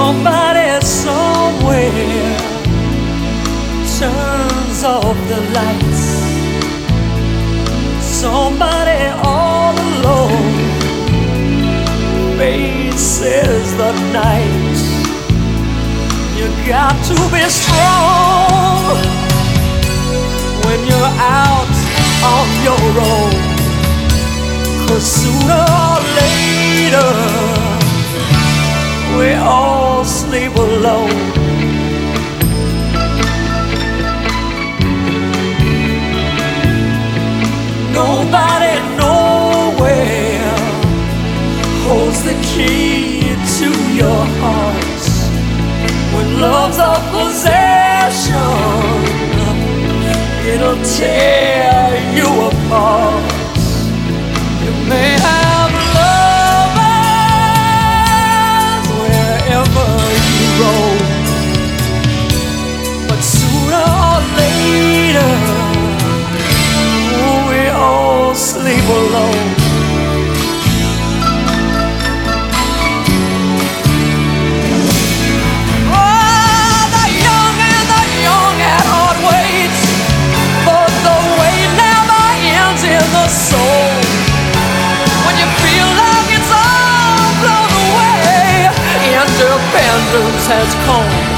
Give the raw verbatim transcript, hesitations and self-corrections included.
Somebody somewhere turns off the lights. Somebody all alone faces the night. You got to be strong when you're out on your own, 'cause sooner or later we all sleep alone. Nobody nowhere holds the key to your heart. When love's a possession, it'll tear you apart. You may have lovers wherever you roam, but sooner or later we all sleep alone. Soul, when you feel like it's all blown away, independence has come.